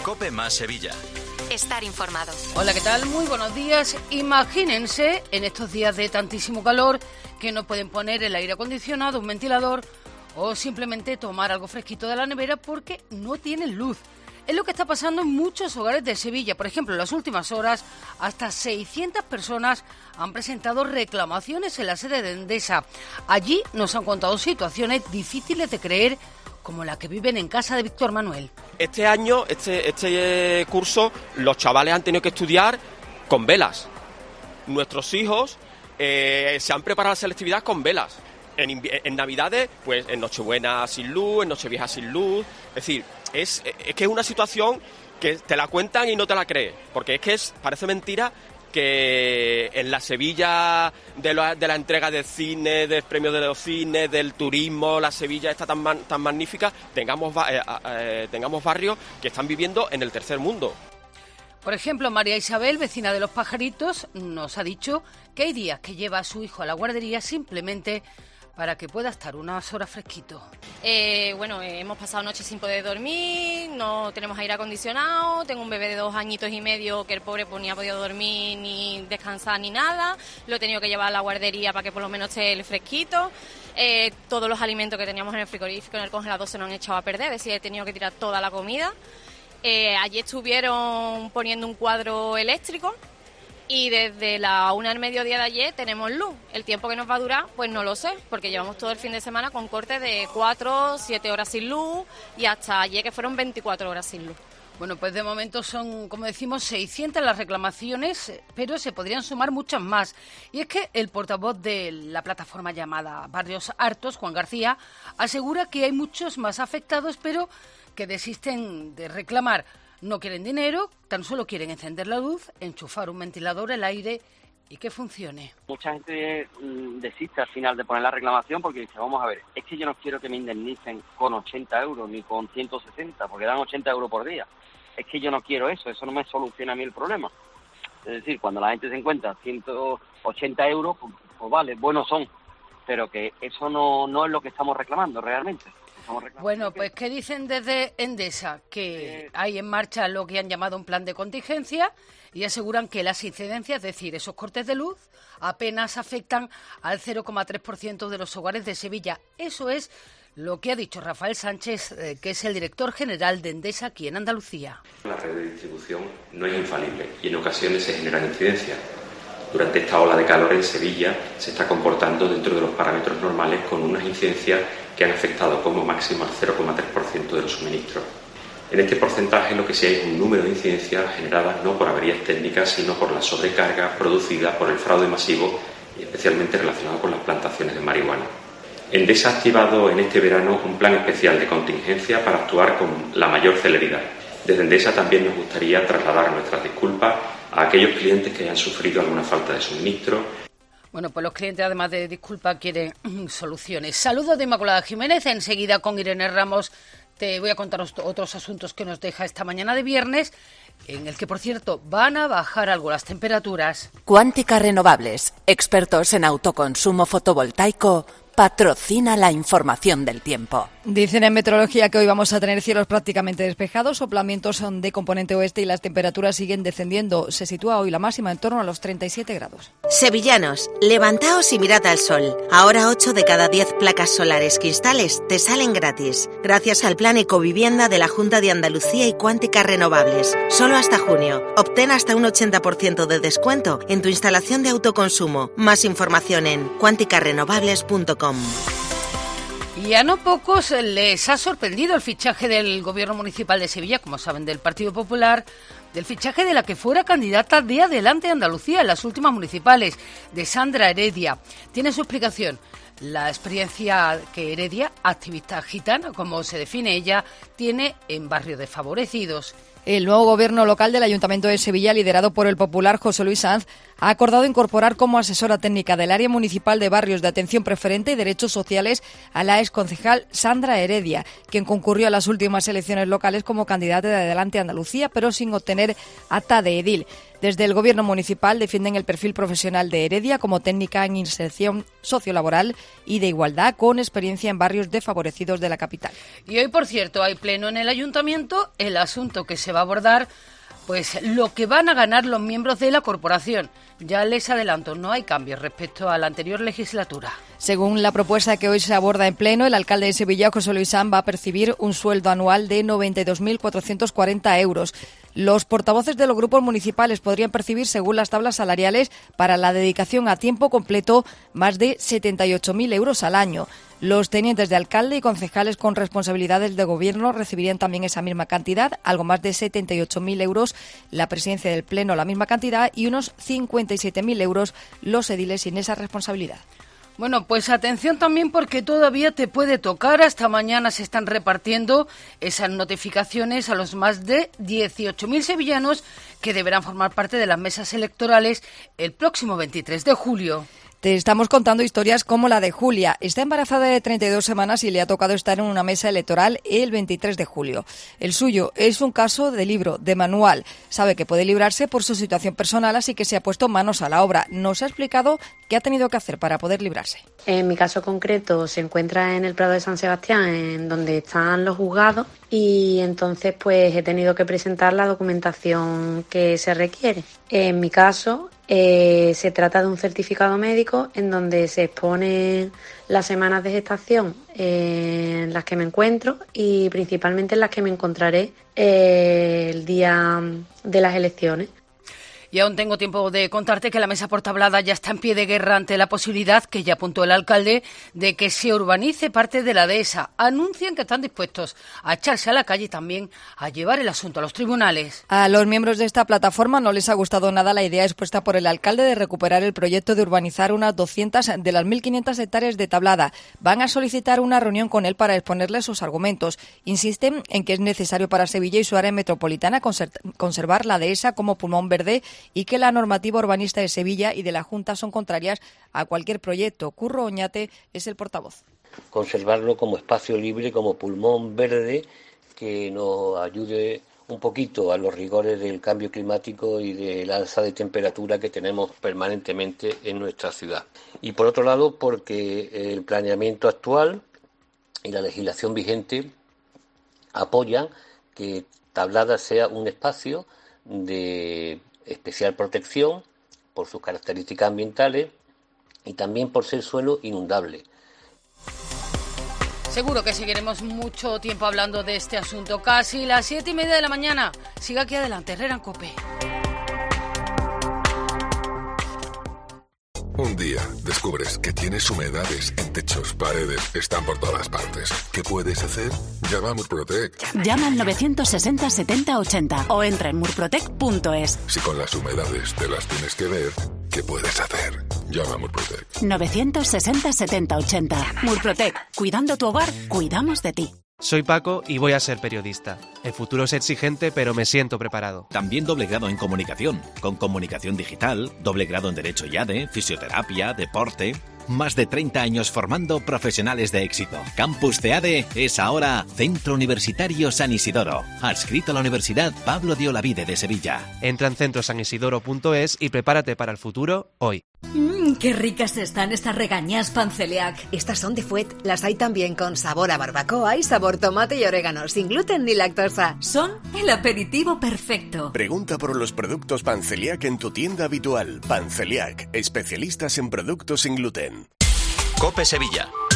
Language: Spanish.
COPE más Sevilla. Estar informado. Hola, ¿qué tal? Muy buenos días. Imagínense en estos días de tantísimo calor que no pueden poner el aire acondicionado, un ventilador o simplemente tomar algo fresquito de la nevera porque no tienen luz. Es lo que está pasando en muchos hogares de Sevilla. Por ejemplo, en las últimas horas, hasta 600 personas han presentado reclamaciones en la sede de Endesa. Allí nos han contado situaciones difíciles de creer, como la que viven en casa de Víctor Manuel. Este año, este curso, los chavales han tenido que estudiar con velas. Nuestros hijos se han preparado la selectividad con velas. En Navidades, pues en Nochebuena sin luz, en Nochevieja sin luz. Es decir, es que es una situación que te la cuentan y no te la crees. Porque es que parece mentira que en la Sevilla de la entrega de cine, del premio de los cines, del turismo, la Sevilla está tan magnífica, tengamos barrios que están viviendo en el tercer mundo. Por ejemplo, María Isabel, vecina de Los Pajaritos, nos ha dicho que hay días que lleva a su hijo a la guardería simplemente para que pueda estar unas horas fresquito. Hemos pasado noches sin poder dormir, no tenemos aire acondicionado, tengo un bebé de 2 añitos y medio que el pobre pues ni ha podido dormir, ni descansar, ni nada. Lo he tenido que llevar a la guardería para que por lo menos esté el fresquito. Todos los alimentos que teníamos en el frigorífico, en el congelador, se nos han echado a perder, es decir, he tenido que tirar toda la comida. Allí estuvieron poniendo un cuadro eléctrico y desde la 1 del mediodía de ayer tenemos luz. El tiempo que nos va a durar, pues no lo sé, porque llevamos todo el fin de semana con cortes de 4, 7 horas sin luz y hasta ayer que fueron 24 horas sin luz. Bueno, pues de momento son, como decimos, 600 las reclamaciones, pero se podrían sumar muchas más. Y es que el portavoz de la plataforma llamada Barrios Hartos, Juan García, asegura que hay muchos más afectados, pero que desisten de reclamar. No quieren dinero, tan solo quieren encender la luz, enchufar un ventilador, el aire y que funcione. Mucha gente desiste al final de poner la reclamación porque dice, vamos a ver, es que yo no quiero que me indemnicen con 80 euros ni con 160, porque dan 80 euros por día. Es que yo no quiero eso no me soluciona a mí el problema. Es decir, cuando la gente se encuentra 180 euros, pues vale, buenos son, pero que eso no es lo que estamos reclamando realmente. Bueno, pues ¿qué dicen desde Endesa? Que hay en marcha lo que han llamado un plan de contingencia y aseguran que las incidencias, es decir, esos cortes de luz, apenas afectan al 0,3% de los hogares de Sevilla. Eso es lo que ha dicho Rafael Sánchez, que es el director general de Endesa aquí en Andalucía. La red de distribución no es infalible y en ocasiones se generan incidencias. Durante esta ola de calor en Sevilla se está comportando dentro de los parámetros normales con unas incidencias que han afectado como máximo al 0,3% de los suministros. En este porcentaje lo que sí hay es un número de incidencias generadas no por averías técnicas, sino por la sobrecarga producida por el fraude masivo y especialmente relacionado con las plantaciones de marihuana. Endesa ha activado en este verano un plan especial de contingencia para actuar con la mayor celeridad. Desde Endesa también nos gustaría trasladar nuestras disculpas a aquellos clientes que hayan sufrido alguna falta de suministro. Bueno, pues los clientes, además de disculpas, quieren soluciones. Saludos de Inmaculada Jiménez. Enseguida con Irene Ramos te voy a contar otros asuntos que nos deja esta mañana de viernes, en el que, por cierto, van a bajar algo las temperaturas. Cuántica Renovables, expertos en autoconsumo fotovoltaico, patrocina la información del tiempo. Dicen en meteorología que hoy vamos a tener cielos prácticamente despejados, soplamientos de componente oeste y las temperaturas siguen descendiendo. Se sitúa hoy la máxima en torno a los 37 grados. Sevillanos, levantaos y mirad al sol. Ahora 8 de cada 10 placas solares cristales te salen gratis, gracias al plan Ecovivienda de la Junta de Andalucía y Cuántica Renovables. Solo hasta junio. Obtén hasta un 80% de descuento en tu instalación de autoconsumo. Más información en cuanticarenovables.com. Y a no pocos les ha sorprendido el fichaje del Gobierno Municipal de Sevilla, como saben, del Partido Popular, del fichaje de la que fuera candidata de Adelante Andalucía en las últimas municipales, de Sandra Heredia. Tiene su explicación la experiencia que Heredia, activista gitana, como se define ella, tiene en barrios desfavorecidos. El nuevo gobierno local del Ayuntamiento de Sevilla, liderado por el popular José Luis Sanz, ha acordado incorporar como asesora técnica del área municipal de barrios de atención preferente y derechos sociales a la exconcejal Sandra Heredia, quien concurrió a las últimas elecciones locales como candidata de Adelante Andalucía, pero sin obtener acta de edil. Desde el gobierno municipal defienden el perfil profesional de Heredia como técnica en inserción sociolaboral y de igualdad con experiencia en barrios desfavorecidos de la capital. Y hoy, por cierto, hay pleno en el Ayuntamiento. El asunto que se va a abordar, pues lo que van a ganar los miembros de la corporación. Ya les adelanto, no hay cambios respecto a la anterior legislatura. Según la propuesta que hoy se aborda en pleno, el alcalde de Sevilla, José Luis Sanz, va a percibir un sueldo anual de 92.440 euros. Los portavoces de los grupos municipales podrían percibir, según las tablas salariales, para la dedicación a tiempo completo, más de 78.000 euros al año. Los tenientes de alcalde y concejales con responsabilidades de gobierno recibirían también esa misma cantidad, algo más de 78.000 euros la presidencia del Pleno, la misma cantidad, y unos 57.000 euros los ediles sin esa responsabilidad. Bueno, pues atención también porque todavía te puede tocar. Hasta mañana se están repartiendo esas notificaciones a los más de 18.000 sevillanos que deberán formar parte de las mesas electorales el próximo 23 de julio. Te estamos contando historias como la de Julia. Está embarazada de 32 semanas y le ha tocado estar en una mesa electoral el 23 de julio. El suyo es un caso de libro, de manual. Sabe que puede librarse por su situación personal, así que se ha puesto manos a la obra. Nos ha explicado qué ha tenido que hacer para poder librarse. En mi caso concreto se encuentra en el Prado de San Sebastián, en donde están los juzgados, y entonces pues he tenido que presentar la documentación que se requiere. En mi caso se trata de un certificado médico en donde se exponen las semanas de gestación en las que me encuentro y principalmente en las que me encontraré el día de las elecciones. Y aún tengo tiempo de contarte que la mesa por tablada ya está en pie de guerra ante la posibilidad, que ya apuntó el alcalde, de que se urbanice parte de la dehesa. Anuncian que están dispuestos a echarse a la calle y también a llevar el asunto a los tribunales. A los miembros de esta plataforma no les ha gustado nada la idea expuesta por el alcalde de recuperar el proyecto de urbanizar unas 200 de las 1.500 hectáreas de tablada. Van a solicitar una reunión con él para exponerle sus argumentos. Insisten en que es necesario para Sevilla y su área metropolitana conservar la dehesa como pulmón verde y que la normativa urbanista de Sevilla y de la Junta son contrarias a cualquier proyecto. Curro Oñate es el portavoz. Conservarlo como espacio libre, como pulmón verde, que nos ayude un poquito a los rigores del cambio climático y del alza de temperatura que tenemos permanentemente en nuestra ciudad. Y por otro lado, porque el planeamiento actual y la legislación vigente apoyan que Tablada sea un espacio de especial protección por sus características ambientales y también por ser suelo inundable. Seguro que seguiremos mucho tiempo hablando de este asunto. Casi las 7:30 de la mañana. Siga aquí adelante, Herrera en COPE. Un día descubres que tienes humedades en techos, paredes, están por todas partes. ¿Qué puedes hacer? Llama a Murprotec. Llama al 960 70 80 o entra en murprotec.es. Si con las humedades te las tienes que ver, ¿qué puedes hacer? Llama a Murprotec. 960 70 80. Murprotec. Cuidando tu hogar, cuidamos de ti. Soy Paco y voy a ser periodista. El futuro es exigente, pero me siento preparado. También doble grado en comunicación, con comunicación digital, doble grado en Derecho IADE, fisioterapia, deporte. Más de 30 años formando profesionales de éxito. Campus CEADE es ahora Centro Universitario San Isidoro, adscrito a la Universidad Pablo de Olavide de Sevilla. Entra en centrosanisidoro.es y prepárate para el futuro hoy. ¡Qué ricas están estas regañas Panceliac! Estas son de Fuet. Las hay también con sabor a barbacoa y sabor tomate y orégano, sin gluten ni lactosa. Son el aperitivo perfecto. Pregunta por los productos Panceliac en tu tienda habitual. Panceliac, especialistas en productos sin gluten. COPE Sevilla.